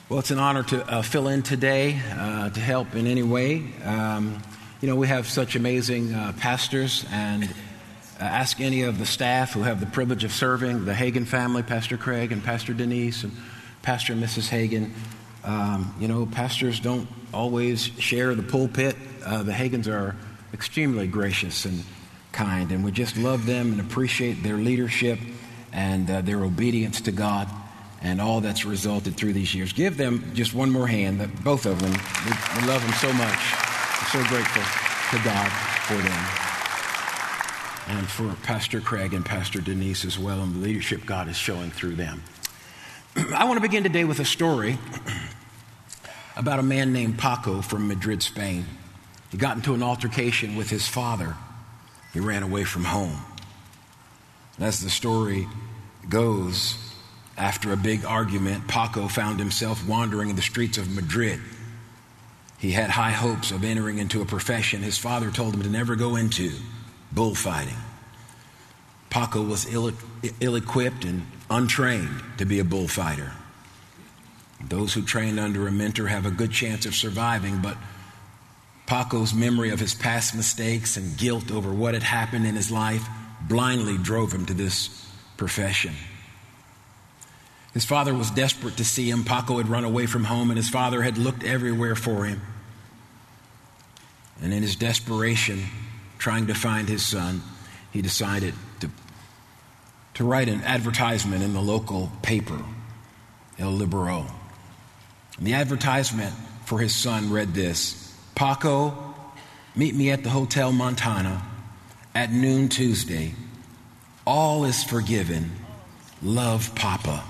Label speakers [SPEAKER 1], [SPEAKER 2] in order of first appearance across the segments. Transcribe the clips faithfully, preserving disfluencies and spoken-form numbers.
[SPEAKER 1] Well, it's an honor to uh, fill in today, uh, to help in any way. Um, you know, we have such amazing uh, pastors, and uh, ask any of the staff who have the privilege of serving, the Hagen family, Pastor Craig and Pastor Denise and Pastor and Missus Hagen. Um, you know, pastors don't always share the pulpit. Uh, the Hagens are extremely gracious and kind, and we just love them and appreciate their leadership and uh, their obedience to God and all that's resulted through these years. Give them just one more hand, that both of them. We, we love them so much. We're so grateful to God for them. And for Pastor Craig and Pastor Denise as well, and the leadership God is showing through them. I want to begin today with a story about a man named Paco from Madrid, Spain. He got into an altercation with his father. He ran away from home. And as the story goes, after a big argument, Paco found himself wandering in the streets of Madrid. He had high hopes of entering into a profession his father told him to never go into, bullfighting. Paco was ill, ill-equipped and untrained to be a bullfighter. Those who train under a mentor have a good chance of surviving, but Paco's memory of his past mistakes and guilt over what had happened in his life blindly drove him to this profession. His father was desperate to see him. Paco had run away from home, and his father had looked everywhere for him. And in his desperation, trying to find his son, he decided to, to write an advertisement in the local paper, El Libero. And the advertisement for his son read this: Paco, meet me at the Hotel Montana at noon Tuesday. All is forgiven. Love, Papa.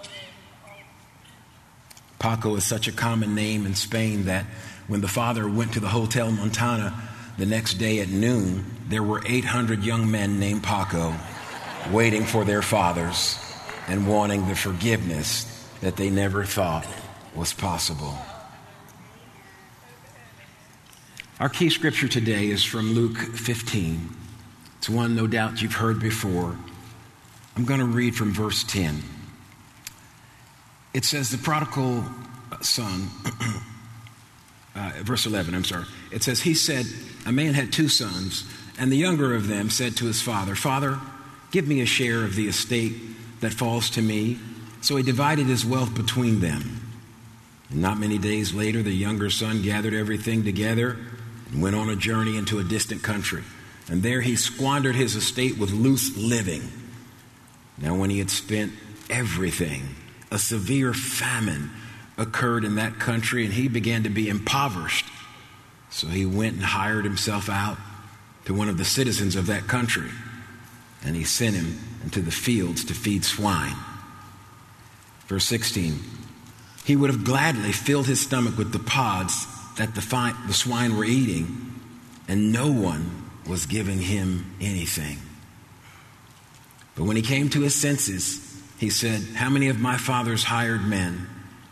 [SPEAKER 1] Paco is such a common name in Spain that when the father went to the Hotel Montana the next day at noon, there were eight hundred young men named Paco waiting for their fathers and wanting the forgiveness that they never thought was possible. Our key scripture today is from Luke fifteen. It's one no doubt you've heard before. I'm going to read from verse ten. It says the prodigal son, uh, verse eleven, I'm sorry. It says, he said, a man had two sons, and the younger of them said to his father, Father, give me a share of the estate that falls to me. So he divided his wealth between them. And not many days later, the younger son gathered everything together and went on a journey into a distant country. And there he squandered his estate with loose living. Now when he had spent everything, a severe famine occurred in that country, and he began to be impoverished. So he went and hired himself out to one of the citizens of that country, and he sent him into the fields to feed swine. Verse sixteen, he would have gladly filled his stomach with the pods that the, fi- the swine were eating, and no one was giving him anything. But when he came to his senses, he said, how many of my father's hired men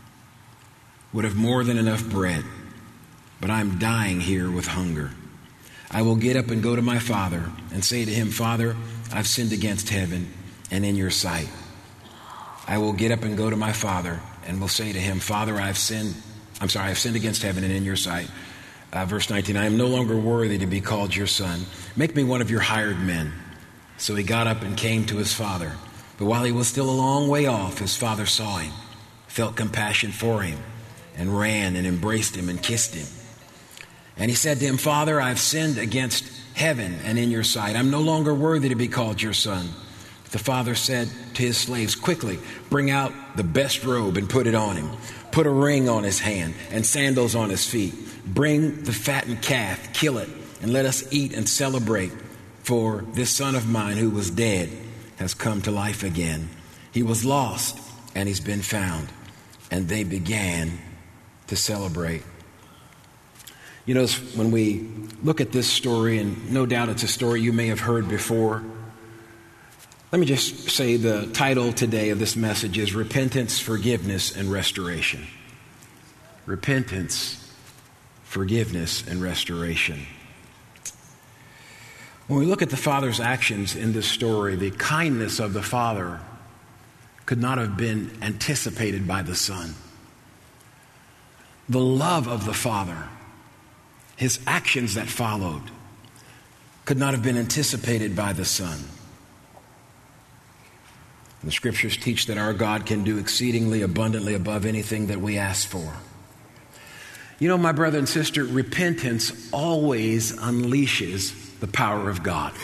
[SPEAKER 1] would have more than enough bread? But I'm dying here with hunger. I will get up and go to my father and say to him, Father, I've sinned against heaven and in your sight. I will get up and go to my father and will say to him, Father, I've sinned. I'm sorry, I've sinned against heaven and in your sight. Uh, verse nineteen, I am no longer worthy to be called your son. Make me one of your hired men. So he got up and came to his father. But while he was still a long way off, his father saw him, felt compassion for him, and ran and embraced him and kissed him. And he said to him, Father, I've sinned against heaven and in your sight. I'm no longer worthy to be called your son. But the father said to his slaves, quickly, bring out the best robe and put it on him. Put a ring on his hand and sandals on his feet. Bring the fattened calf, kill it, and let us eat and celebrate. For this son of mine who was dead has come to life again. He was lost and he's been found. And they began to celebrate. You know, when we look at this story, and no doubt it's a story you may have heard before, let me just say the title today of this message is Repentance, Forgiveness, and Restoration. Repentance, Forgiveness, and Restoration. When we look at the Father's actions in this story, the kindness of the Father could not have been anticipated by the Son. the love of the Father, his actions that followed, could not have been anticipated by the Son. The scriptures teach that our God can do exceedingly abundantly above anything that we ask for. You know, my brother and sister, repentance always unleashes the power of God.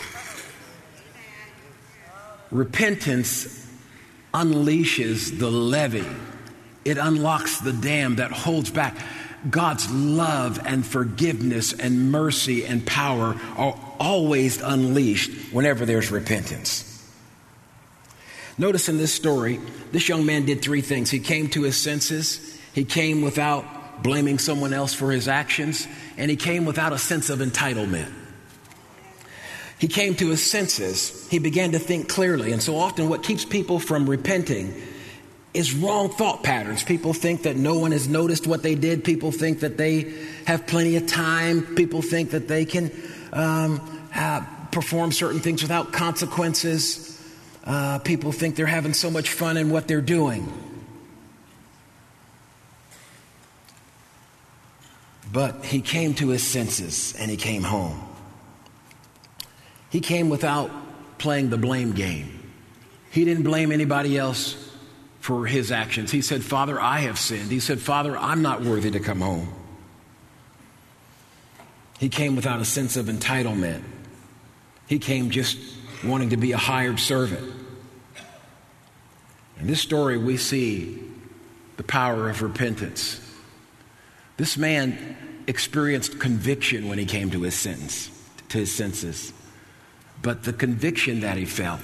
[SPEAKER 1] Repentance unleashes the levee. It unlocks the dam that holds back. God's love and forgiveness and mercy and power are always unleashed whenever there's repentance. Notice in this story, this young man did three things. He came to his senses. He came without blaming someone else for his actions. And he came without a sense of entitlement. He came to his senses. He began to think clearly. And so often what keeps people from repenting is wrong thought patterns. People think that no one has noticed what they did. People think that they have plenty of time. People think that they can um, uh, perform certain things without consequences. Uh, people think they're having so much fun in what they're doing. But he came to his senses and he came home. He came without playing the blame game. He didn't blame anybody else for his actions. He said, Father, I have sinned. He said, Father, I'm not worthy to come home. He came without a sense of entitlement. He came just wanting to be a hired servant. In this story, we see the power of repentance. This man experienced conviction when he came to his sentence, to his senses. But the conviction that he felt,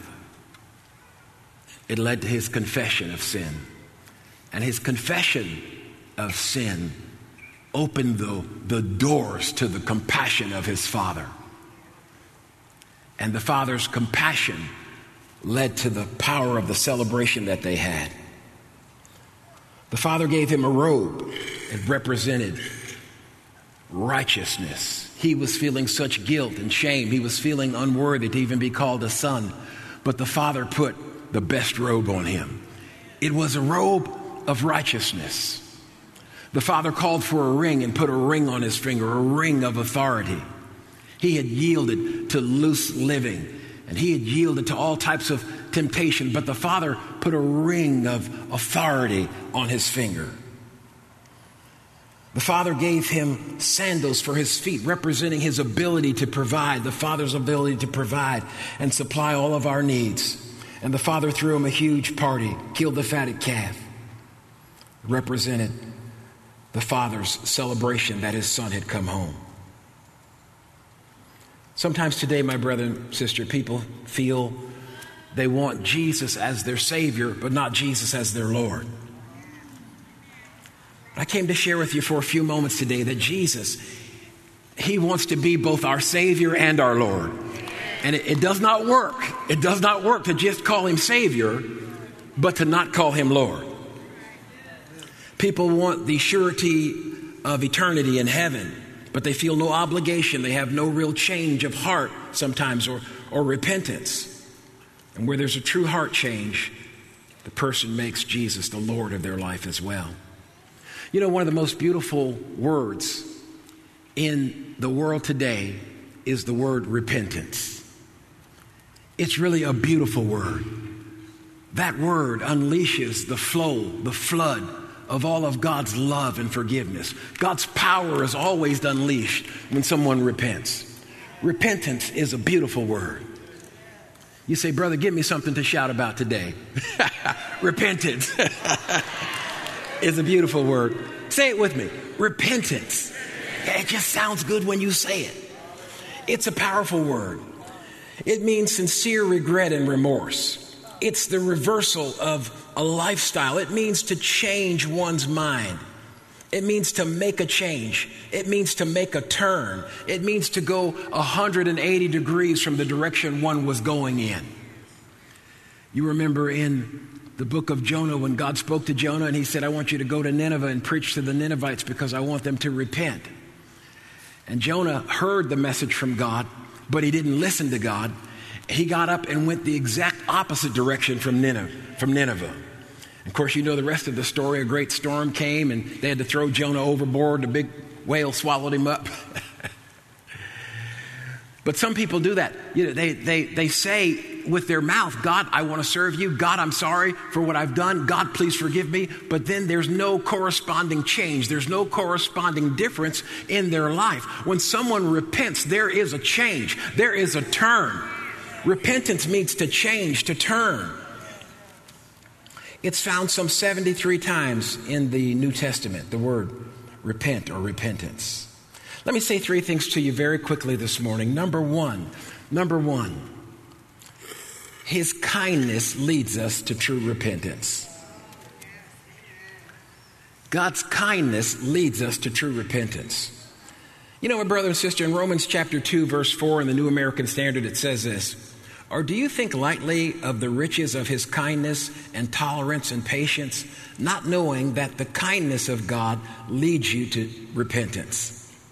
[SPEAKER 1] it led to his confession of sin. And his confession of sin opened the, the doors to the compassion of his Father. And the Father's compassion led to the power of the celebration that they had. The Father gave him a robe. It represented righteousness. He was feeling such guilt and shame. He was feeling unworthy to even be called a son. But the Father put the best robe on him. It was a robe of righteousness. The Father called for a ring and put a ring on his finger, a ring of authority. He had yielded to loose living, and he had yielded to all types of temptation, but the Father put a ring of authority on his finger. The Father gave him sandals for his feet, representing his ability to provide, the Father's ability to provide and supply all of our needs. And the Father threw him a huge party, killed the fatted calf. It represented the Father's celebration that his Son had come home. Sometimes today, my brother and sister, people feel they want Jesus as their Savior, but not Jesus as their Lord. I came to share with you for a few moments today that Jesus, he wants to be both our Savior and our Lord. And it, it does not work. It does not work to just call him Savior, but to not call him Lord. People want the surety of eternity in heaven, but they feel no obligation. They have no real change of heart sometimes or, or repentance. And where there's a true heart change, the person makes Jesus the Lord of their life as well. You know, one of the most beautiful words in the world today is the word repentance. It's really a beautiful word. That word unleashes the flow, the flood of all of God's love and forgiveness. God's power is always unleashed when someone repents. Repentance is a beautiful word. You say, brother, give me something to shout about today. Repentance is a beautiful word. Say it with me. Repentance. Yeah, it just sounds good when you say it. It's a powerful word. It means sincere regret and remorse. It's the reversal of a lifestyle. It means to change one's mind. It means to make a change. It means to make a turn. It means to go one hundred eighty degrees from the direction one was going in. You remember in the book of Jonah when God spoke to Jonah and he said, I want you to go to Nineveh and preach to the Ninevites because I want them to repent. And Jonah heard the message from God, but he didn't listen to God. He got up and went the exact opposite direction from Nineveh. From Nineveh. Of course, you know the rest of the story. A great storm came, and they had to throw Jonah overboard. The big whale swallowed him up. But some people do that. You know, they, they, they say with their mouth, God, I want to serve you. God, I'm sorry for what I've done. God, please forgive me. But then there's no corresponding change. There's no corresponding difference in their life. When someone repents, there is a change. There is a turn. Repentance means to change, to turn. It's found some seventy-three times in the New Testament, the word repent or repentance. Let me say three things to you very quickly this morning. Number one, number one, His kindness leads us to true repentance. God's kindness leads us to true repentance. You know, my brother and sister, in Romans chapter two, verse four, in the New American Standard, it says this, or do you think lightly of the riches of His kindness and tolerance and patience, not knowing that the kindness of God leads you to repentance?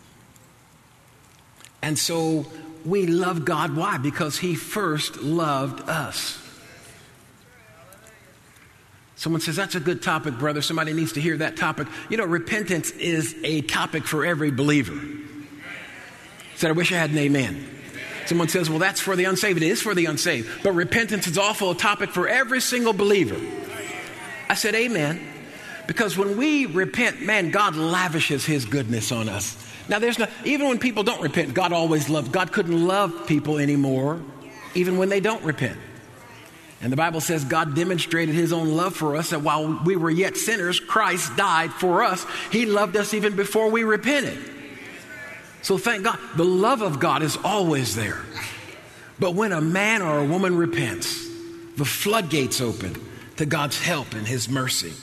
[SPEAKER 1] And so we love God. Why? Because He first loved us. Someone says, that's a good topic, brother. Somebody needs to hear that topic. You know, repentance is a topic for every believer. Said, I wish I had an amen. Someone says, well, that's for the unsaved. It is for the unsaved. But repentance is also a topic for every single believer. I said, amen. Because when we repent, man, God lavishes His goodness on us. Now, there's no, even when people don't repent, God always loved. God couldn't love people anymore, even when they don't repent. And the Bible says God demonstrated His own love for us, that while we were yet sinners, Christ died for us. He loved us even before we repented. So thank God. The love of God is always there. But when a man or a woman repents, the floodgates open to God's help and His mercy.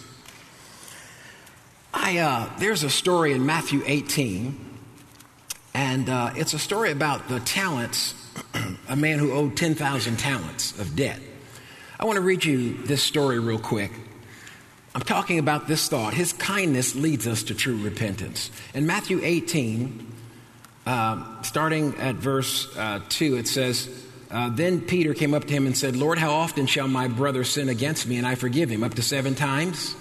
[SPEAKER 1] I uh, there's a story in Matthew eighteen. And uh, it's a story about the talents, a man who owed ten thousand talents of debt. I want to read you this story real quick. I'm talking about this thought. His kindness leads us to true repentance. In Matthew eighteen, uh, starting at verse uh, two, it says, uh, Then Peter came up to him and said, Lord, how often shall my brother sin against me and I forgive him? Up to seven times?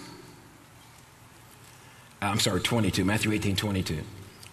[SPEAKER 1] Uh, I'm sorry, twenty-two, Matthew eighteen, twenty-two.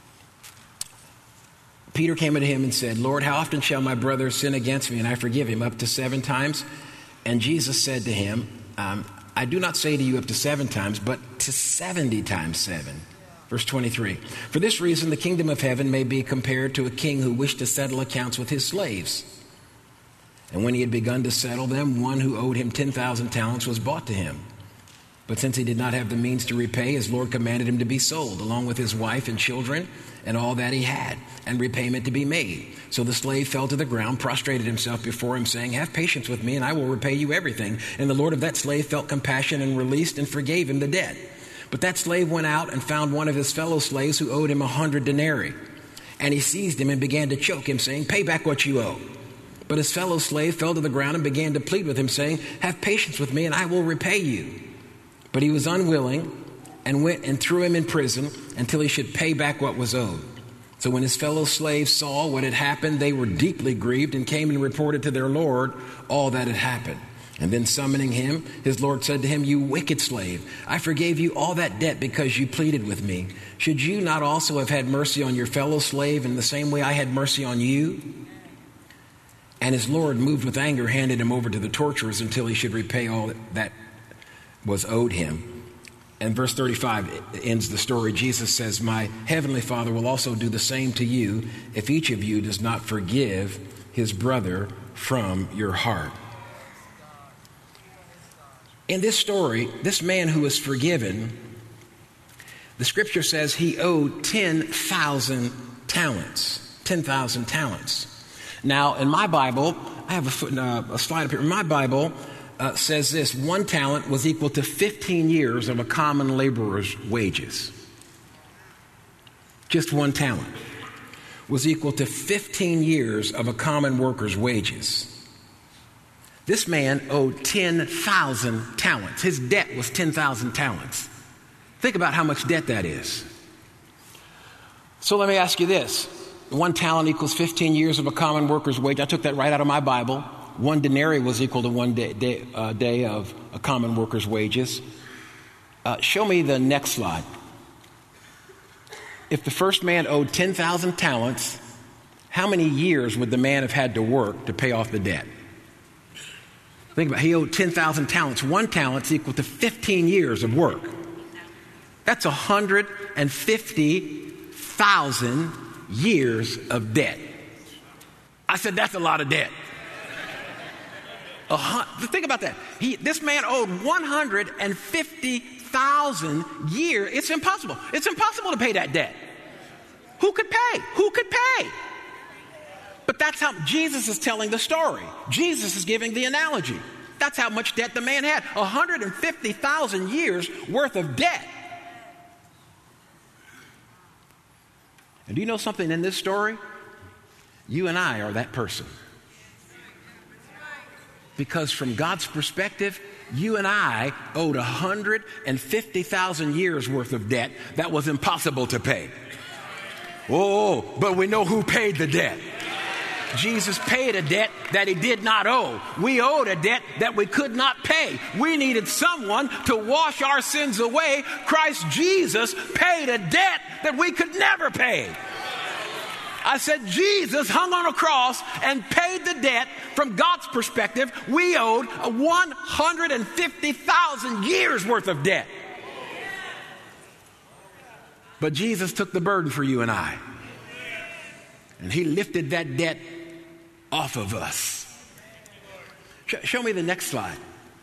[SPEAKER 1] Peter came to him and said, Lord, how often shall my brother sin against me and I forgive him? Up to seven times? And Jesus said to him, um, I do not say to you up to seven times, but to seventy times seven. Verse twenty-three. For this reason, the kingdom of heaven may be compared to a king who wished to settle accounts with his slaves. And when he had begun to settle them, one who owed him ten thousand talents was brought to him. But since he did not have the means to repay, his Lord commanded him to be sold, along with his wife and children and all that he had, and repayment to be made. So the slave fell to the ground, prostrated himself before him, saying, Have patience with me, and I will repay you everything. And the Lord of that slave felt compassion and released and forgave him the debt. But that slave went out and found one of his fellow slaves who owed him a hundred denarii. And he seized him and began to choke him, saying, Pay back what you owe. But his fellow slave fell to the ground and began to plead with him, saying, Have patience with me, and I will repay you. But he was unwilling and went and threw him in prison until he should pay back what was owed. So when his fellow slaves saw what had happened, they were deeply grieved and came and reported to their Lord all that had happened. And then summoning him, his Lord said to him, You wicked slave, I forgave you all that debt because you pleaded with me. Should you not also have had mercy on your fellow slave in the same way I had mercy on you? And his Lord, moved with anger, handed him over to the torturers until he should repay all that was owed him. And verse thirty-five ends the story. Jesus says, My heavenly Father will also do the same to you if each of you does not forgive his brother from your heart. In this story, this man who was forgiven, the scripture says he owed ten thousand talents. ten thousand talents. Now, in my Bible, I have a, foot, uh, a slide up here. In my Bible, Uh, says this, one talent was equal to fifteen years of a common laborer's wages. Just one talent was equal to fifteen years of a common worker's wages. This man owed ten thousand talents. His debt was ten thousand talents. Think about how much debt that is. So let me ask you this. One talent equals fifteen years of a common worker's wage. I took that right out of my Bible. One denarii was equal to one day, day, uh, day of a common worker's wages. Uh, show me the next slide. If the first man owed ten thousand talents, how many years would the man have had to work to pay off the debt? Think about it. He owed ten thousand talents. One talent is equal to fifteen years of work. That's one hundred fifty thousand years of debt. I said, that's a lot of debt. Uh, think about that. He, this man owed one hundred fifty thousand years. It's impossible. It's impossible to pay that debt. Who could pay? Who could pay? But that's how Jesus is telling the story. Jesus is giving the analogy. That's how much debt the man had. one hundred fifty thousand years worth of debt. And do you know something in this story? You and I are that person. Because from God's perspective, you and I owed one hundred fifty thousand years worth of debt that was impossible to pay. Oh, but we know who paid the debt. Jesus paid a debt that he did not owe. We owed a debt that we could not pay. We needed someone to wash our sins away. Christ Jesus paid a debt that we could never pay. I said Jesus hung on a cross and paid the debt. From God's perspective, we owed one hundred fifty thousand years worth of debt. But Jesus took the burden for you and I. And he lifted that debt off of us. Show me the next slide.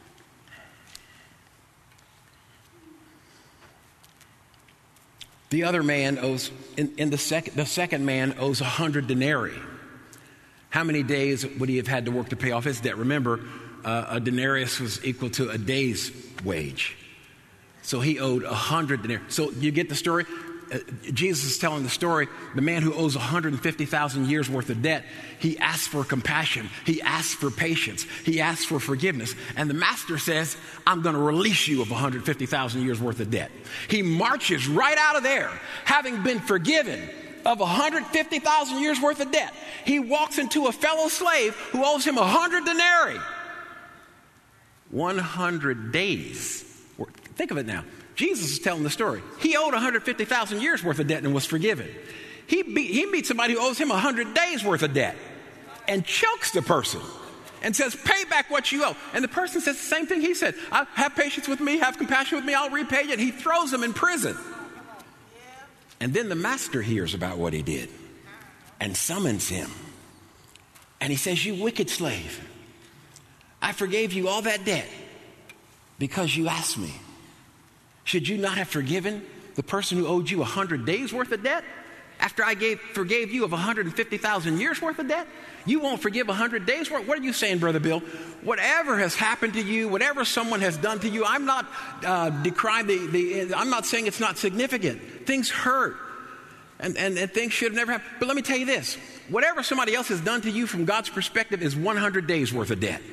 [SPEAKER 1] The other man owes, in, in the second, the second man owes a hundred denarii. How many days would he have had to work to pay off his debt? Remember, uh, a denarius was equal to a day's wage. So he owed a hundred denarii. So you get the story? Uh, Jesus is telling the story. The man who owes one hundred fifty thousand years worth of debt, he asks for compassion. He asks for patience. He asks for forgiveness. And the master says, I'm going to release you of one hundred fifty thousand years worth of debt. He marches right out of there, having been forgiven of one hundred fifty thousand years worth of debt. He walks into a fellow slave who owes him one hundred denarii. one hundred days. Think of it now. Jesus is telling the story. He owed one hundred fifty thousand years worth of debt and was forgiven. He, beat, he meets somebody who owes him one hundred days worth of debt and chokes the person and says, pay back what you owe. And the person says the same thing he said. Have patience with me, have compassion with me, I'll repay you. And he throws him in prison. And then the master hears about what he did and summons him. And he says, you wicked slave, I forgave you all that debt because you asked me. Should you not have forgiven the person who owed you one hundred days worth of debt after I gave, forgave you of one hundred fifty thousand years worth of debt? You won't forgive one hundred days worth? What are you saying, Brother Bill? Whatever has happened to you, whatever someone has done to you, I'm not uh, decrying the, the, I'm not saying it's not significant. Things hurt. And, and, and things should have never happened. But let me tell you this. Whatever somebody else has done to you from God's perspective is one hundred days worth of debt.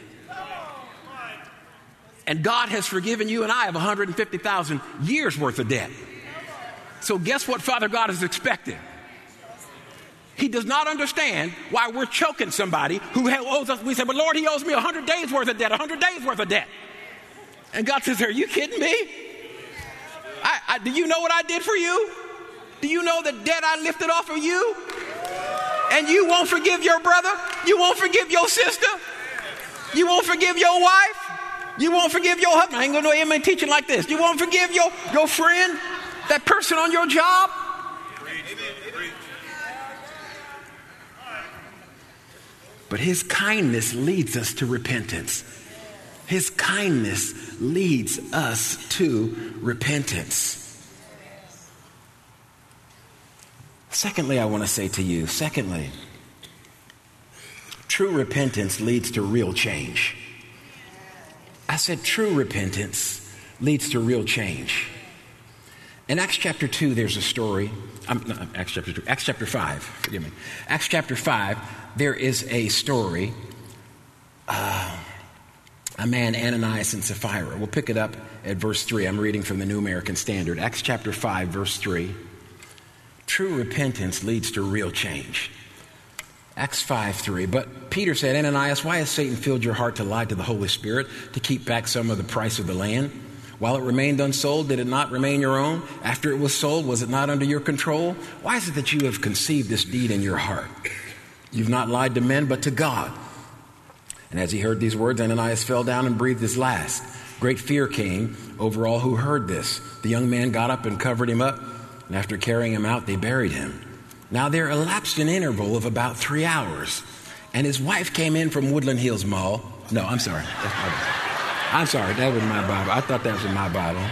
[SPEAKER 1] And God has forgiven you and I of one hundred fifty thousand years worth of debt. So guess what Father God is expecting? He does not understand why we're choking somebody who owes us. We say, but Lord, he owes me one hundred days worth of debt, one hundred days worth of debt. And God says, are you kidding me? I, I, do you know what I did for you? Do you know the debt I lifted off of you? And you won't forgive your brother? You won't forgive your sister? You won't forgive your wife? You won't forgive your husband? I ain't going to know him teaching like this. You won't forgive your, your friend? That person on your job? But his kindness leads us to repentance. His kindness leads us to repentance. Secondly, I want to say to you, secondly, true repentance leads to real change. I said true repentance leads to real change. In Acts chapter two, there's a story. Um, no, Acts chapter two, Acts chapter five, forgive me. Acts chapter five, there is a story. Uh, a man, Ananias and Sapphira. We'll pick it up at verse three. I'm reading from the New American Standard. Acts chapter five, verse three. True repentance leads to real change. Acts five three. But Peter said, Ananias, why has Satan filled your heart to lie to the Holy Spirit to keep back some of the price of the land? While it remained unsold, did it not remain your own? After it was sold, was it not under your control? Why is it that you have conceived this deed in your heart? You've not lied to men, but to God. And as he heard these words, Ananias fell down and breathed his last. Great fear came over all who heard this. The young man got up and covered him up, and after carrying him out, they buried him. Now there elapsed an interval of about three hours, and his wife came in from Woodland Hills Mall. No, I'm sorry. That's my Bible. I'm sorry, that was my Bible. I thought that was in my Bible.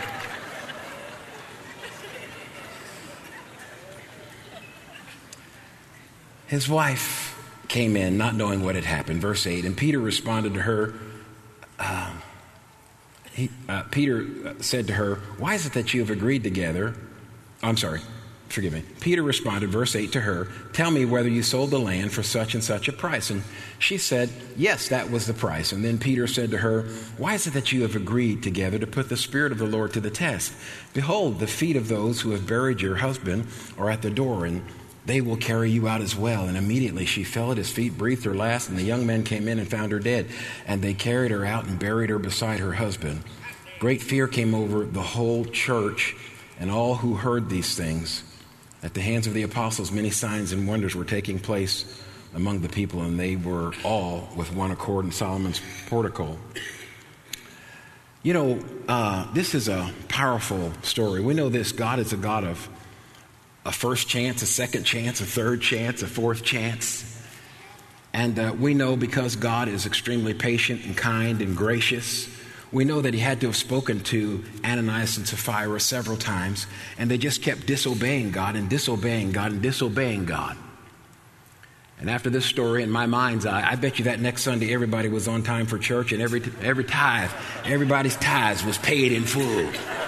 [SPEAKER 1] His wife came in, not knowing what had happened. Verse eight, and Peter responded to her. Uh, he, uh, Peter said to her, why is it that you have agreed together? I'm sorry. Forgive me. Peter responded, verse eight, to her, tell me whether you sold the land for such and such a price. And she said, yes, that was the price. And then Peter said to her, why is it that you have agreed together to put the Spirit of the Lord to the test? Behold, the feet of those who have buried your husband are at the door, and they will carry you out as well. And immediately she fell at his feet, breathed her last, and the young men came in and found her dead. And they carried her out and buried her beside her husband. Great fear came over the whole church and all who heard these things. At the hands of the apostles, many signs and wonders were taking place among the people, and they were all with one accord in Solomon's portico. You know, uh, this is a powerful story. We know this. God is a God of a first chance, a second chance, a third chance, a fourth chance. And uh, we know because God is extremely patient and kind and gracious, we know that he had to have spoken to Ananias and Sapphira several times, and they just kept disobeying God and disobeying God and disobeying God. And after this story, in my mind's eye, I bet you that next Sunday everybody was on time for church, and every every tithe, everybody's tithes was paid in full.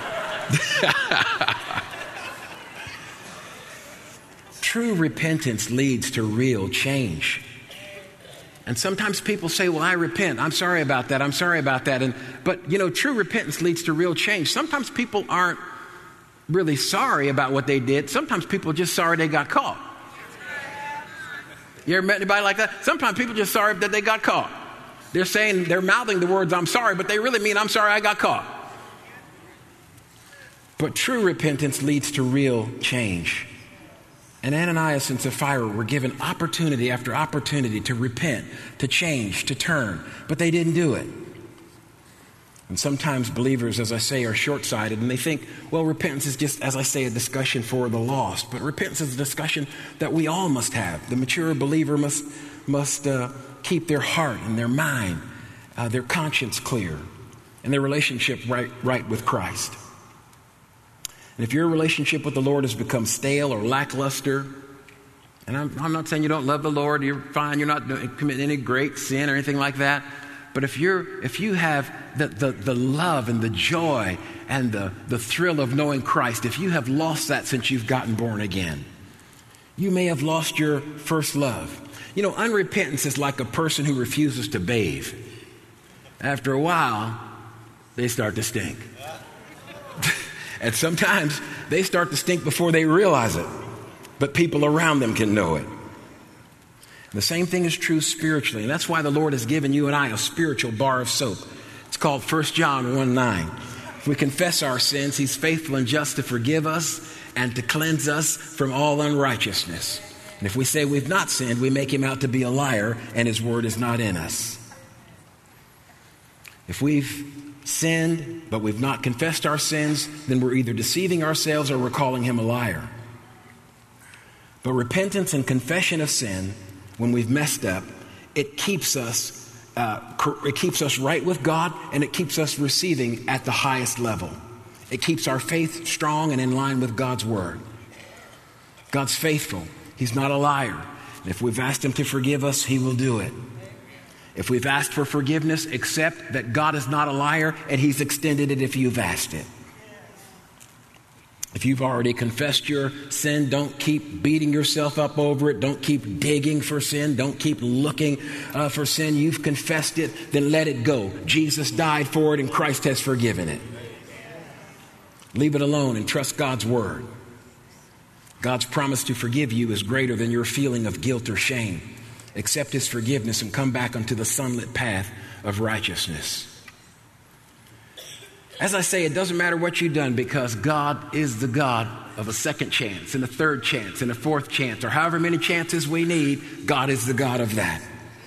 [SPEAKER 1] True repentance leads to real change. And sometimes people say, well, I repent. I'm sorry about that. I'm sorry about that. And but, you know, true repentance leads to real change. Sometimes people aren't really sorry about what they did. Sometimes people are just sorry they got caught. You ever met anybody like that? Sometimes people are just sorry that they got caught. They're saying, they're mouthing the words, I'm sorry, but they really mean, I'm sorry I got caught. But true repentance leads to real change. And Ananias and Sapphira were given opportunity after opportunity to repent, to change, to turn, but they didn't do it. And sometimes believers, as I say, are short-sighted, and they think, well, repentance is just, as I say, a discussion for the lost. But repentance is a discussion that we all must have. The mature believer must, must uh, keep their heart and their mind, uh, their conscience clear, and their relationship right, right with Christ. And if your relationship with the Lord has become stale or lackluster, and I'm, I'm not saying you don't love the Lord, you're fine, you're not doing, committing any great sin or anything like that, but if you're if you have the, the, the love and the joy and the, the thrill of knowing Christ, if you have lost that since you've gotten born again, you may have lost your first love. You know, unrepentance is like a person who refuses to bathe. After a while, they start to stink. And sometimes they start to stink before they realize it. But people around them can know it. The same thing is true spiritually. And that's why the Lord has given you and I a spiritual bar of soap. It's called First John one nine. If we confess our sins, he's faithful and just to forgive us and to cleanse us from all unrighteousness. And if we say we've not sinned, we make him out to be a liar, and his word is not in us. If we've sinned, but we've not confessed our sins, then we're either deceiving ourselves or we're calling him a liar. But repentance and confession of sin, when we've messed up, it keeps us, uh, it keeps us right with God, and it keeps us receiving at the highest level. It keeps our faith strong and in line with God's word. God's faithful. He's not a liar. And if we've asked him to forgive us, he will do it. If we've asked for forgiveness, accept that God is not a liar, and he's extended it if you've asked it. If you've already confessed your sin, don't keep beating yourself up over it. Don't keep digging for sin. Don't keep looking uh, for sin. You've confessed it, then let it go. Jesus died for it, and Christ has forgiven it. Leave it alone and trust God's word. God's promise to forgive you is greater than your feeling of guilt or shame. Accept his forgiveness and come back onto the sunlit path of righteousness. As I say, it doesn't matter what you've done, because God is the God of a second chance and a third chance and a fourth chance, or however many chances we need. God is the God of that.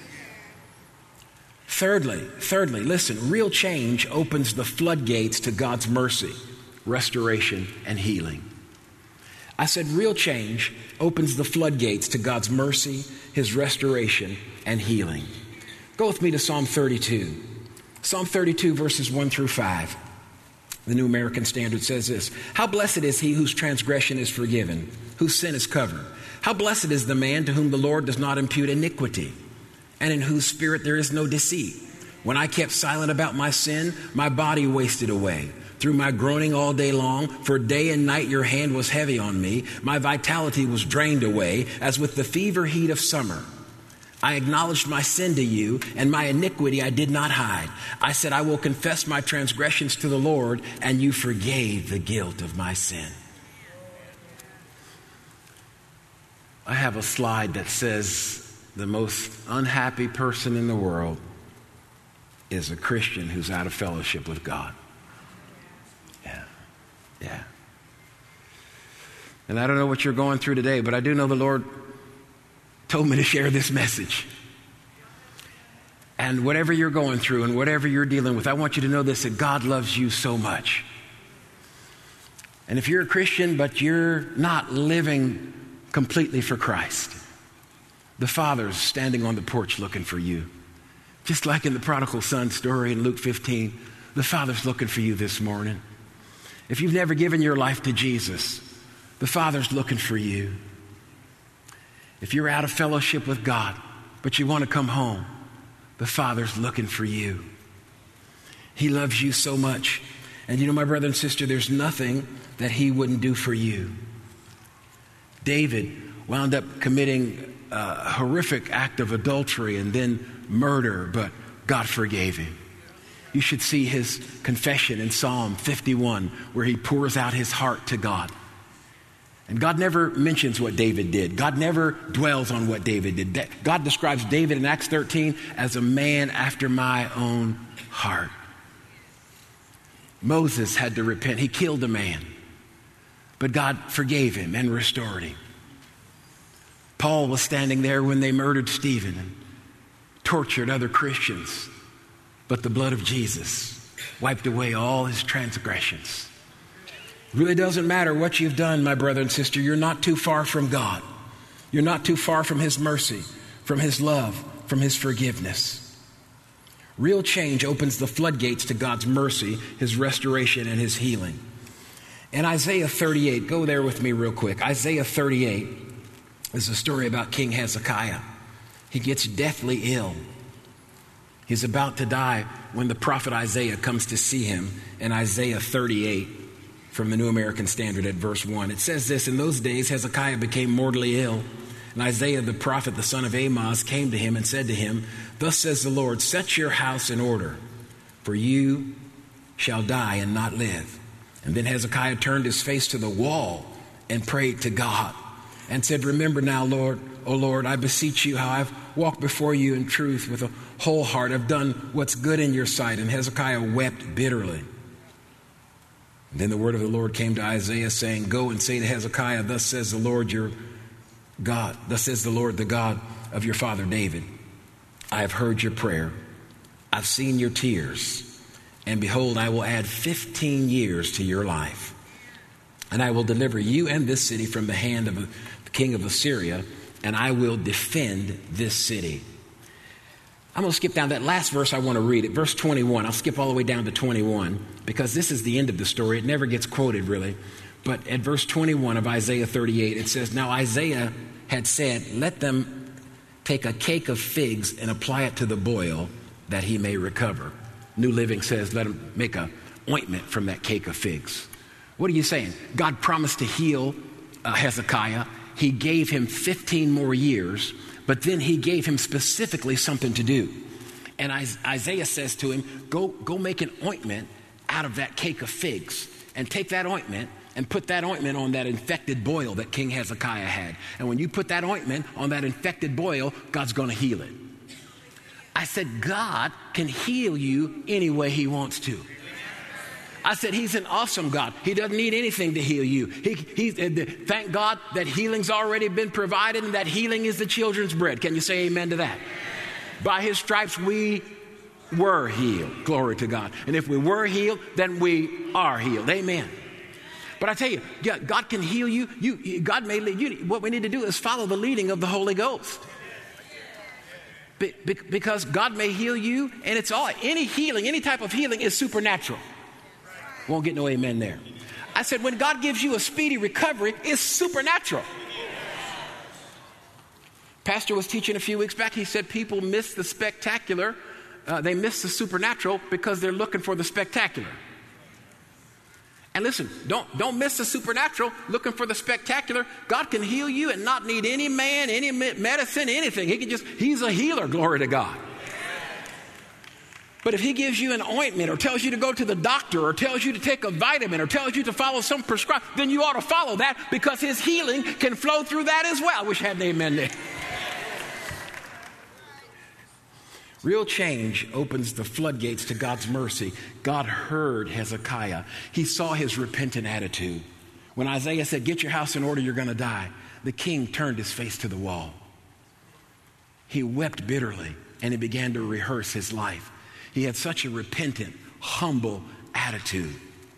[SPEAKER 1] Thirdly, thirdly, listen, real change opens the floodgates to God's mercy, restoration, and healing. I said real change opens the floodgates to God's mercy, his restoration, and healing. Go with me to Psalm thirty-two. Psalm thirty-two, verses one through five. The New American Standard says this: How blessed is he whose transgression is forgiven, whose sin is covered. How blessed is the man to whom the Lord does not impute iniquity, and in whose spirit there is no deceit. When I kept silent about my sin, my body wasted away through my groaning all day long. For day and night your hand was heavy on me. My vitality was drained away as with the fever heat of summer. I acknowledged my sin to you, and my iniquity I did not hide. I said, I will confess my transgressions to the Lord, and you forgave the guilt of my sin. I have a slide that says the most unhappy person in the world is a Christian who's out of fellowship with God. Yeah, yeah. And I don't know what you're going through today, but I do know the Lord told me to share this message. And whatever you're going through and whatever you're dealing with, I want you to know this, that God loves you so much. And if you're a Christian, but you're not living completely for Christ, the Father's standing on the porch looking for you. Just like in the prodigal son story in Luke fifteen, the Father's looking for you this morning. If you've never given your life to Jesus, the Father's looking for you. If you're out of fellowship with God, but you want to come home, the Father's looking for you. He loves you so much. And you know, my brother and sister, there's nothing that he wouldn't do for you. David wound up committing a horrific act of adultery and then murder, but God forgave him. You should see his confession in Psalm fifty-one, where he pours out his heart to God. And God never mentions what David did. God never dwells on what David did. God describes David in Acts thirteen as a man after my own heart. Moses had to repent. He killed a man, but God forgave him and restored him. Paul was standing there when they murdered Stephen and tortured other Christians, but the blood of Jesus wiped away all his transgressions. It really doesn't matter what you've done, my brother and sister. You're not too far from God. You're not too far from his mercy, from his love, from his forgiveness. Real change opens the floodgates to God's mercy, his restoration, and his healing. In Isaiah thirty-eight, go there with me real quick. Isaiah thirty-eight is a story about King Hezekiah. He gets deathly ill. He's about to die when the prophet Isaiah comes to see him in Isaiah thirty-eight. From the New American Standard at verse one. It says this: In those days Hezekiah became mortally ill, and Isaiah the prophet, the son of Amoz, came to him and said to him, Thus says the Lord, set your house in order, for you shall die and not live. And then Hezekiah turned his face to the wall and prayed to God and said, Remember now, Lord, O Lord, I beseech you how I've walked before you in truth with a whole heart. I've done what's good in your sight. And Hezekiah wept bitterly. And then the word of the Lord came to Isaiah, saying, Go and say to Hezekiah, Thus says the Lord your God, thus says the Lord, the God of your father David, I have heard your prayer. I've seen your tears. And behold, I will add fifteen years to your life. And I will deliver you and this city from the hand of the king of Assyria, and I will defend this city. I'm going to skip down that last verse. I want to read it. Verse twenty-one. I'll skip all the way down to twenty-one because this is the end of the story. It never gets quoted really. But at verse twenty-one of Isaiah thirty-eight, it says, Now Isaiah had said, Let them take a cake of figs and apply it to the boil that he may recover. New Living says, let him make a ointment from that cake of figs. What are you saying? God promised to heal uh, Hezekiah. He gave him fifteen more years. But then he gave him specifically something to do. And Isaiah says to him, go, go make an ointment out of that cake of figs and take that ointment and put that ointment on that infected boil that King Hezekiah had. And when you put that ointment on that infected boil, God's going to heal it. I said, God can heal you any way he wants to. I said, he's an awesome God. He doesn't need anything to heal you. He, he, thank God that healing's already been provided and that healing is the children's bread. Can you say amen to that? By his stripes we were healed. Glory to God. And if we were healed, then we are healed. Amen. But I tell you, God can heal you. You, God may lead you. What we need to do is follow the leading of the Holy Ghost. Be, be, because God may heal you, and it's all, any healing, any type of healing is supernatural. Won't get no amen there. I said, when God gives you a speedy recovery, it's supernatural. Pastor was teaching a few weeks back. He said people miss the spectacular. Uh, they miss the supernatural because they're looking for the spectacular. And listen, don't, don't miss the supernatural looking for the spectacular. God can heal you and not need any man, any medicine, anything. He can just, he's a healer, glory to God. But if he gives you an ointment or tells you to go to the doctor or tells you to take a vitamin or tells you to follow some prescribed, then you ought to follow that because his healing can flow through that as well. I wish I had an amen there. Real change opens the floodgates to God's mercy. God heard Hezekiah. He saw his repentant attitude. When Isaiah said, get your house in order, you're going to die, the king turned his face to the wall. He wept bitterly and he began to rehearse his life. He had such a repentant, humble attitude.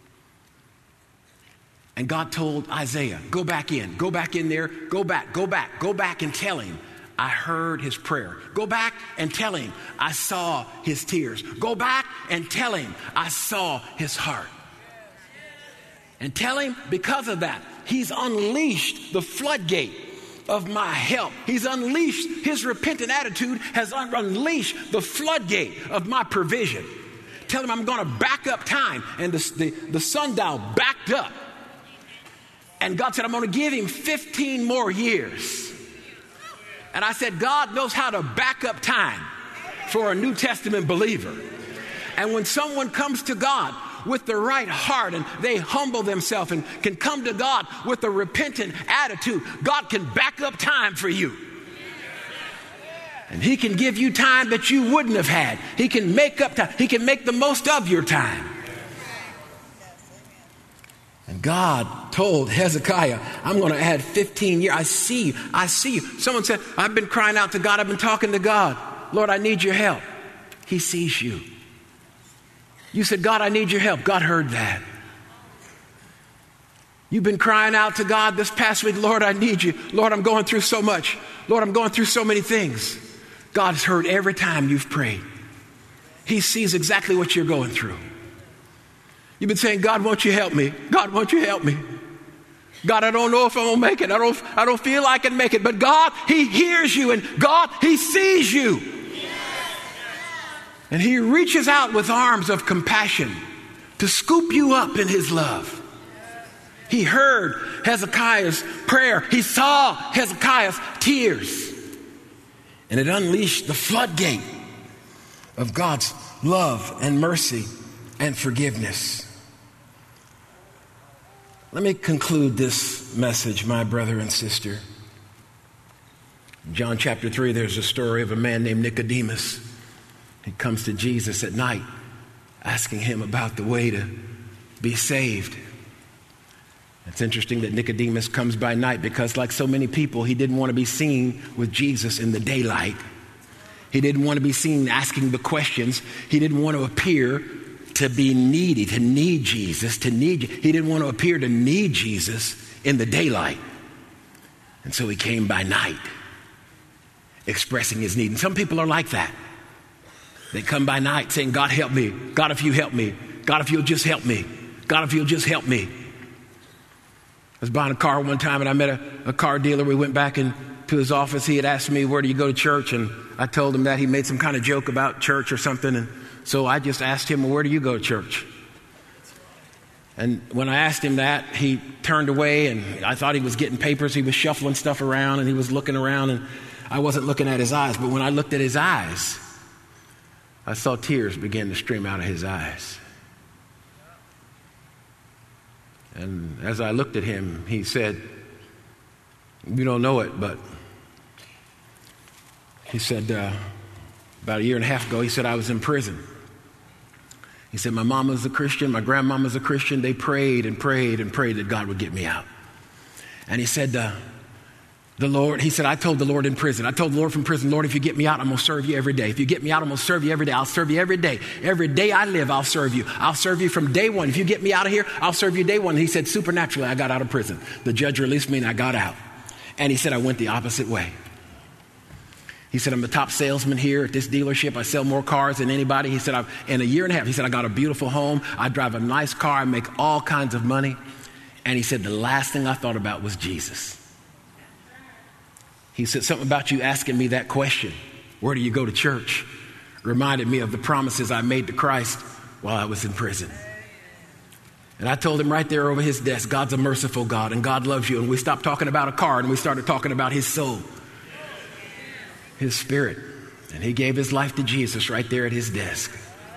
[SPEAKER 1] And God told Isaiah, go back in, go back in there, go back, go back, go back and tell him, I heard his prayer. Go back and tell him, I saw his tears. Go back and tell him, I saw his heart. And tell him, because of that, he's unleashed the floodgate of my help. He's unleashed, his repentant attitude has un- unleashed the floodgate of my provision. Tell him I'm going to back up time. And the, the, the sundial backed up. And God said, I'm going to give him fifteen more years. And I said, God knows how to back up time for a New Testament believer. And when someone comes to God with the right heart and they humble themselves and can come to God with a repentant attitude, God can back up time for you. And he can give you time that you wouldn't have had. He can make up time. He can make the most of your time. And God told Hezekiah, I'm going to add fifteen years. I see you. I see you. Someone said, I've been crying out to God. I've been talking to God. Lord, I need your help. He sees you. You said, God, I need your help. God heard that. You've been crying out to God this past week. Lord, I need you. Lord, I'm going through so much. Lord, I'm going through so many things. God's heard every time you've prayed. He sees exactly what you're going through. You've been saying, God, won't you help me? God, won't you help me? God, I don't know if I'm going to make it. I don't, I don't feel I can make it. But God, he hears you. And God, he sees you. And he reaches out with arms of compassion to scoop you up in his love. He heard Hezekiah's prayer. He saw Hezekiah's tears. And it unleashed the floodgate of God's love and mercy and forgiveness. Let me conclude this message, my brother and sister. In John chapter three, there's a story of a man named Nicodemus. He comes to Jesus at night, asking him about the way to be saved. It's interesting that Nicodemus comes by night because, like so many people, he didn't want to be seen with Jesus in the daylight. He didn't want to be seen asking the questions. He didn't want to appear to be needy, to need Jesus, to need. He didn't want to appear to need Jesus in the daylight. And so he came by night, expressing his need. And some people are like that. They come by night saying, God, help me. God, if you help me. God, if you'll just help me. God, if you'll just help me. I was buying a car one time and I met a, a car dealer. We went back into his office. He had asked me, where do you go to church? And I told him that. He made some kind of joke about church or something. And so I just asked him, well, where do you go to church? And when I asked him that, he turned away and I thought he was getting papers. He was shuffling stuff around and he was looking around and I wasn't looking at his eyes. But when I looked at his eyes, I saw tears begin to stream out of his eyes. And as I looked at him, he said, you don't know it, but he said, uh, about a year and a half ago, he said, I was in prison. He said, my mom was a Christian, my grandmama was a Christian. They prayed and prayed and prayed that God would get me out. And he said, uh, the Lord, he said, I told the Lord in prison, I told the Lord from prison, Lord, if you get me out, I'm going to serve you every day. If you get me out, I'm going to serve you every day. I'll serve you every day. Every day I live, I'll serve you. I'll serve you from day one. If you get me out of here, I'll serve you day one. And he said, supernaturally, I got out of prison. The judge released me and I got out. And he said, I went the opposite way. He said, I'm the top salesman here at this dealership. I sell more cars than anybody. He said, I've, in a year and a half, he said, I got a beautiful home. I drive a nice car. I make all kinds of money. And he said, the last thing I thought about was Jesus. He said, something about you asking me that question, where do you go to church, reminded me of the promises I made to Christ while I was in prison. And I told him right there over his desk, God's a merciful God and God loves you. And we stopped talking about a car and we started talking about his soul. His spirit. And he gave his life to Jesus right there at his desk.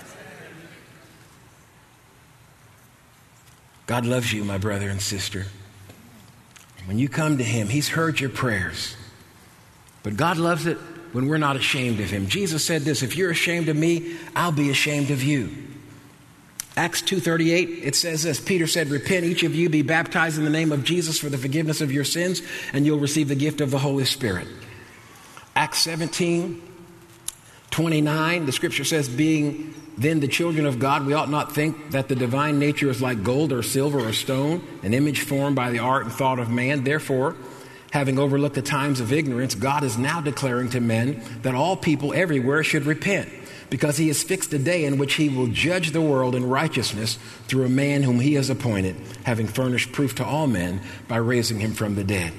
[SPEAKER 1] God loves you, my brother and sister. When you come to him, he's heard your prayers. But God loves it when we're not ashamed of him. Jesus said this, if you're ashamed of me, I'll be ashamed of you. Acts two thirty-eight, it says this, Peter said, repent, each of you be baptized in the name of Jesus for the forgiveness of your sins, and you'll receive the gift of the Holy Spirit. Acts seventeen twenty-nine, the scripture says, being then the children of God, we ought not think that the divine nature is like gold or silver or stone, an image formed by the art and thought of man. Therefore, having overlooked the times of ignorance, God is now declaring to men that all people everywhere should repent, because he has fixed a day in which he will judge the world in righteousness through a man whom he has appointed, having furnished proof to all men by raising him from the dead.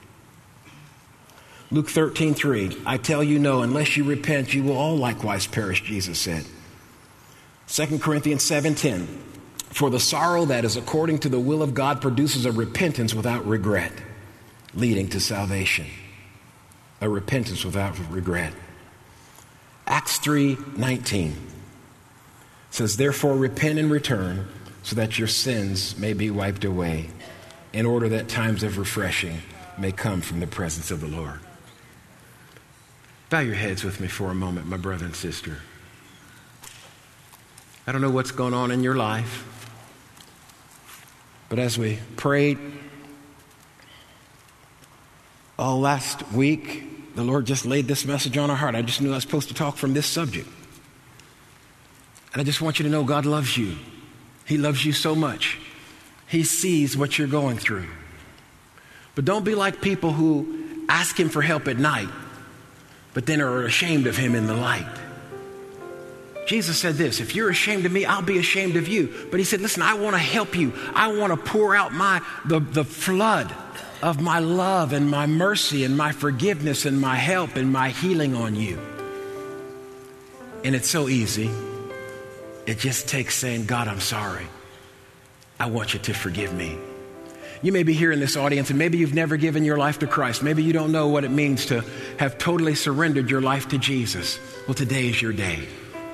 [SPEAKER 1] Luke thirteen three, I tell you no, unless you repent, you will all likewise perish, Jesus said. Second Corinthians seven ten, for the sorrow that is according to the will of God produces a repentance without regret, leading to salvation. A repentance without regret. Acts three nineteen says, therefore repent and return so that your sins may be wiped away, in order that times of refreshing may come from the presence of the Lord. Bow your heads with me for a moment, my brother and sister. I don't know what's going on in your life, but as we prayed all last week, the Lord just laid this message on our heart. I just knew I was supposed to talk from this subject. And I just want you to know God loves you. He loves you so much. He sees what you're going through. But don't be like people who ask him for help at night, but then are ashamed of him in the light. Jesus said this, if you're ashamed of me, I'll be ashamed of you. But he said, listen, I want to help you. I want to pour out my the, the flood of my love and my mercy and my forgiveness and my help and my healing on you. And it's so easy. It just takes saying, God, I'm sorry. I want you to forgive me. You may be here in this audience and maybe you've never given your life to Christ. Maybe you don't know what it means to have totally surrendered your life to Jesus. Well, today is your day.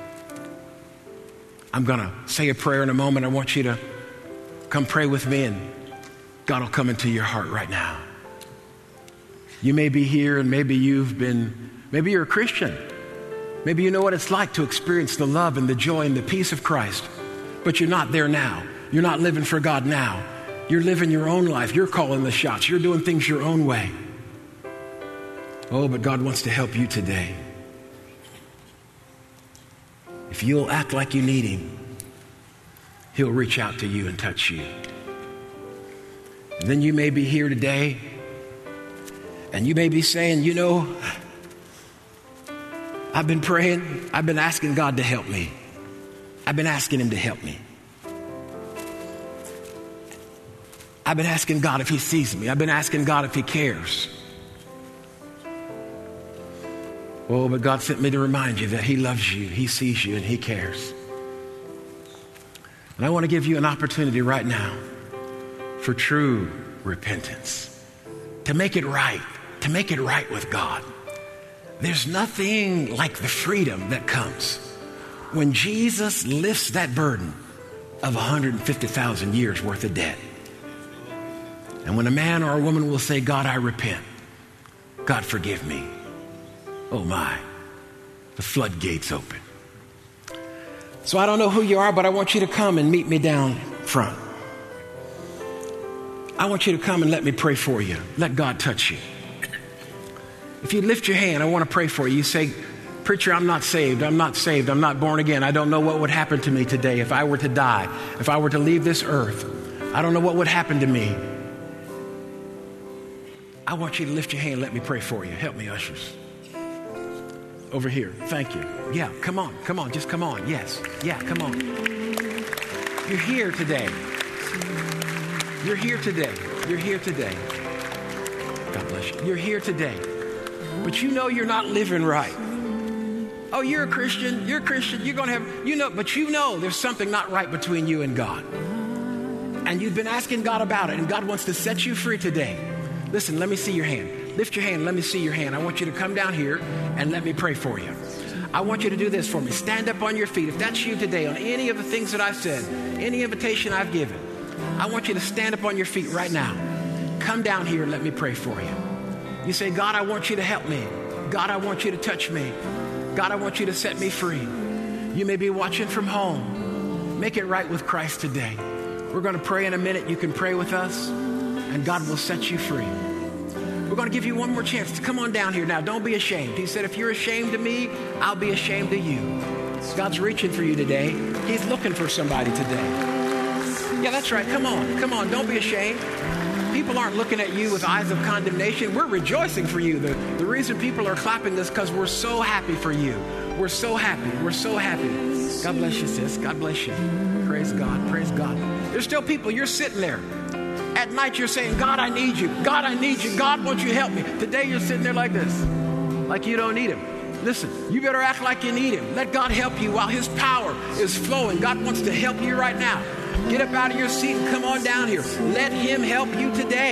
[SPEAKER 1] I'm going to say a prayer in a moment. I want you to come pray with me and God will come into your heart right now. You may be here and maybe you've been, maybe you're a Christian. Maybe you know what it's like to experience the love and the joy and the peace of Christ, but you're not there now. You're not living for God now. You're living your own life. You're calling the shots. You're doing things your own way. Oh, but God wants to help you today. If you'll act like you need him, he'll reach out to you and touch you. And then you may be here today and you may be saying, you know, I've been praying. I've been asking God to help me. I've been asking him to help me. I've been asking God if he sees me. I've been asking God if he cares. Oh, but God sent me to remind you that he loves you, he sees you, and he cares. And I want to give you an opportunity right now for true repentance, to make it right, to make it right with God. There's nothing like the freedom that comes when Jesus lifts that burden of one hundred fifty thousand years worth of debt. And when a man or a woman will say, God, I repent. God, forgive me. Oh my, the floodgates open. So I don't know who you are, but I want you to come and meet me down front. I want you to come and let me pray for you. Let God touch you. If you lift your hand, I want to pray for you. You say, preacher, I'm not saved. I'm not saved. I'm not born again. I don't know what would happen to me today if I were to die, if I were to leave this earth. I don't know what would happen to me. I want you to lift your hand. Let me pray for you. Help me, ushers. Over here. Thank you. Yeah, come on. Come on. Just come on. Yes. Yeah, come on. You're here today. You're here today. You're here today. God bless you. You're here today. But you know you're not living right. Oh, you're a Christian. You're a Christian. You're going to have, you know, but you know there's something not right between you and God. And you've been asking God about it, and God wants to set you free today. Listen, let me see your hand. Lift your hand. Let me see your hand. I want you to come down here and let me pray for you. I want you to do this for me. Stand up on your feet. If that's you today, on any of the things that I've said, any invitation I've given, I want you to stand up on your feet right now. Come down here and let me pray for you. You say, God, I want you to help me. God, I want you to touch me. God, I want you to set me free. You may be watching from home. Make it right with Christ today. We're going to pray in a minute. You can pray with us, and God will set you free. We're going to give you one more chance to come on down here now. Don't be ashamed. He said, if you're ashamed of me, I'll be ashamed of you. God's reaching for you today. He's looking for somebody today. Yeah, that's right. Come on. Come on. Don't be ashamed. People aren't looking at you with eyes of condemnation. We're rejoicing for you. The, the reason people are clapping is because we're so happy for you. We're so happy. We're so happy. God bless you, sis. God bless you. Praise God. Praise God. There's still people. You're sitting there. At night you're saying, God, I need you. God, I need you. God, won't you help me? Today you're sitting there like this, like you don't need him. Listen, you better act like you need him. Let God help you while his power is flowing. God wants to help you right now. Get up out of your seat and come on down here. Let him help you today.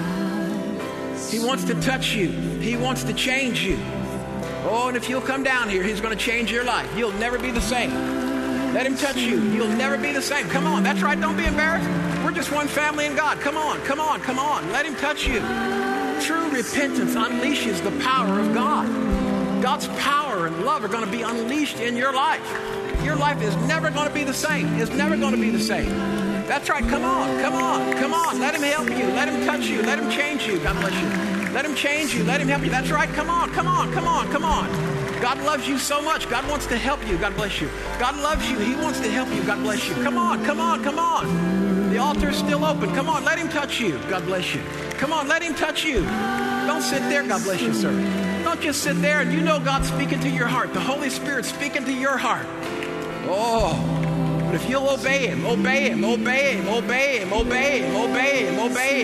[SPEAKER 1] He wants to touch you. He wants to change you. Oh, and if you'll come down here, he's going to change your life. You'll never be the same. Let him touch you. You'll never be the same. Come on. That's right. Don't be embarrassed. We're just one family in God. Come on. Come on. Come on. Let him touch you. True repentance unleashes the power of God. God's power and love are going to be unleashed in your life. Your life is never going to be the same. It's never going to be the same. That's right. Come on. Come on. Come on. Let him help you. Let him touch you. Let him change you. God bless you. Let him change you. Let him help you. That's right. Come on. Come on. Come on. Come on. God loves you so much. God wants to help you. God bless you. God loves you. He wants to help you. God bless you. Come on. Come on. Come on. The altar is still open. Come on. Let him touch you. God bless you. Come on. Let him touch you. Don't sit there. God bless you, sir. Don't just sit there and you know God's speaking to your heart. The Holy Spirit's speaking to your heart. Oh, but if you'll obey him, obey him, obey him, obey him, obey him, obey him, obey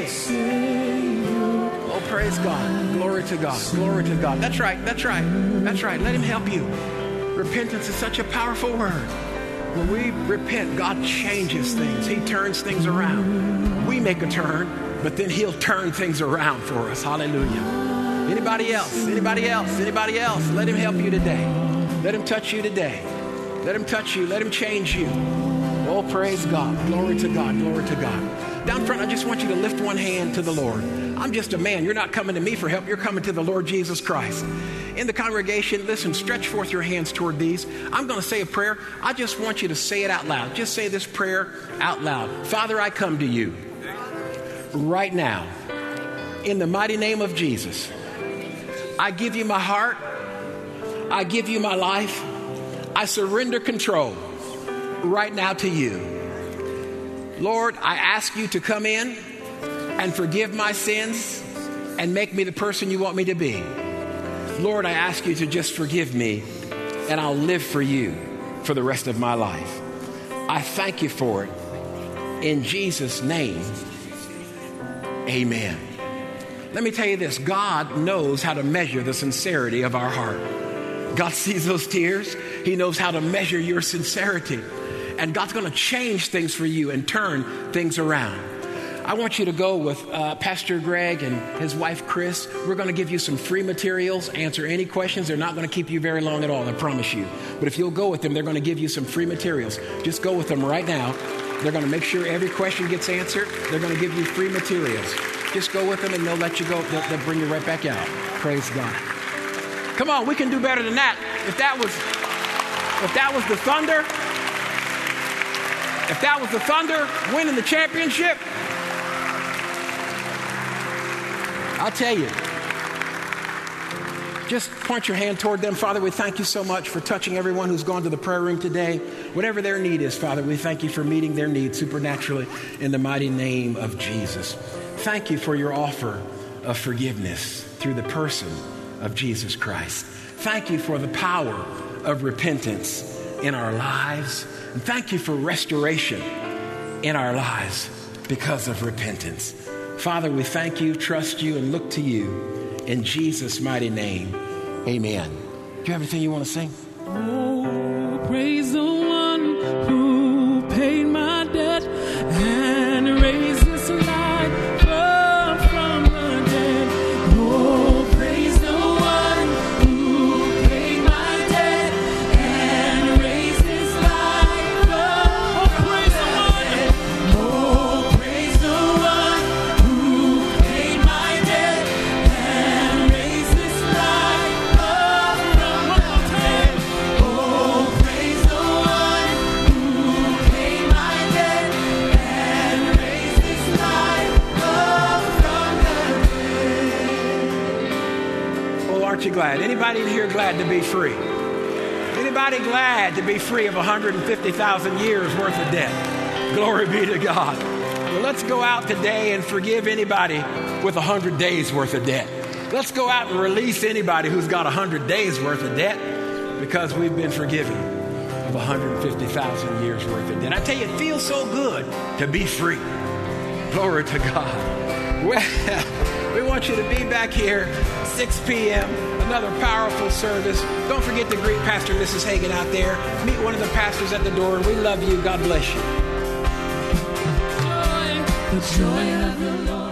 [SPEAKER 1] him. Oh, praise God. Glory to God. Glory to God. That's right. That's right. That's right. Let him help you. Repentance is such a powerful word. When we repent, God changes things. He turns things around. We make a turn, but then he'll turn things around for us. Hallelujah. Anybody else? Anybody else? Anybody else? Let him help you today. Let him touch you today. Let him touch you. Let him change you. Oh, praise God. Glory to God. Glory to God. Down front, I just want you to lift one hand to the Lord. I'm just a man. You're not coming to me for help. You're coming to the Lord Jesus Christ. In the congregation, listen, stretch forth your hands toward these. I'm going to say a prayer. I just want you to say it out loud. Just say this prayer out loud. Father, I come to you right now in the mighty name of Jesus. I give you my heart. I give you my life. I surrender control right now to you. Lord, I ask you to come in and forgive my sins and make me the person you want me to be. Lord, I ask you to just forgive me and I'll live for you for the rest of my life. I thank you for it. In Jesus' name, amen. Let me tell you this. God knows how to measure the sincerity of our heart. God sees those tears. He knows how to measure your sincerity. And God's going to change things for you and turn things around. I want you to go with uh, Pastor Greg and his wife, Chris. We're going to give you some free materials, answer any questions. They're not going to keep you very long at all, I promise you. But if you'll go with them, they're going to give you some free materials. Just go with them right now. They're going to make sure every question gets answered. They're going to give you free materials. Just go with them and they'll let you go. They'll, they'll bring you right back out. Praise God. Come on, we can do better than that. If that was, if that was the Thunder, if that was the Thunder winning the championship, I'll tell you. Just point your hand toward them. Father, we thank you so much for touching everyone who's gone to the prayer room today. Whatever their need is, Father, we thank you for meeting their needs supernaturally in the mighty name of Jesus. Thank you for your offer of forgiveness through the person of Jesus Christ. Thank you for the power of repentance in our lives. And thank you for restoration in our lives because of repentance. Father, we thank you, trust you, and look to you. In Jesus' mighty name, amen. Do you have anything you want to sing?
[SPEAKER 2] Oh, praise the one who paid my debt and raised this life up from the dead. Oh, praise the one who paid my debt and raised this life up from the dead. Oh, praise the one who paid my debt and raised this life up from the dead. Oh, praise the one who paid my debt and raised this life up from the dead.
[SPEAKER 1] Well, aren't you glad? Anybody in here glad to be free? Anybody glad to be free of one hundred fifty thousand years worth of debt? Glory be to God. Well, let's go out today and forgive anybody with one hundred days worth of debt. Let's go out and release anybody who's got one hundred days worth of debt because we've been forgiven of one hundred fifty thousand years worth of debt. I tell you, it feels so good to be free. Glory to God. Well, we want you to be back here, six p.m., another powerful service. Don't forget to greet Pastor and Missus Hagan out there. Meet one of the pastors at the door. We love you. God bless you.
[SPEAKER 2] The joy of the Lord.